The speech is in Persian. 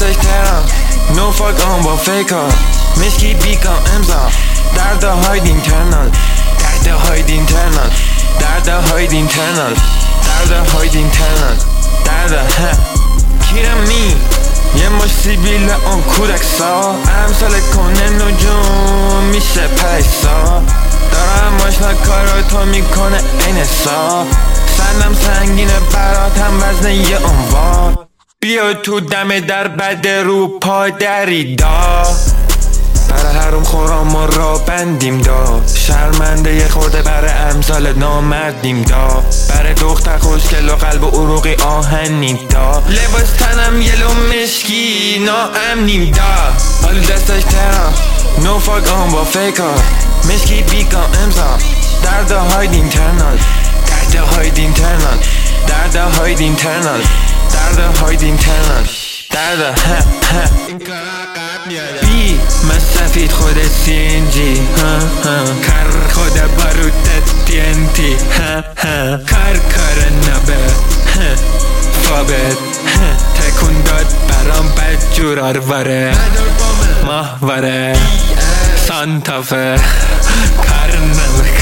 دستش ترم نو فاک آن با فیکا مشکی بیکام امضا درد هاید اینترنال درد هاید اینترنال درد هاید اینترنال درد هاید اینترنال درد کیرم می یه مش سیبیل اون کودکسا امثال کنه نجوم میشه پیسا دارم ماشنا کارو تو میکنه این سا سندم سنگینه براتم وزن یه عنوان بیا تو دم در بد رو پا دریدا برای حروم خورام و را بندیم دا شرمنده یه خورده برای امثال نامردیم دا برای دختر خوشگل و قلب و عروقی آهنیم دا لباس تنم یلو مشکی ناامنیم دا حالا دستش ترم نو فاک آن با فیکا مشکی بیکام امضا درد هاید اینترنال درد هاید اینترنال درد هاید اینترنال درد هاید اینترنال درد بی من سفید خود سینجی کار خود باروت TNT کار نبه فابت تکون داد برام بد جور آرواره ماهواره سانتافه کار نبه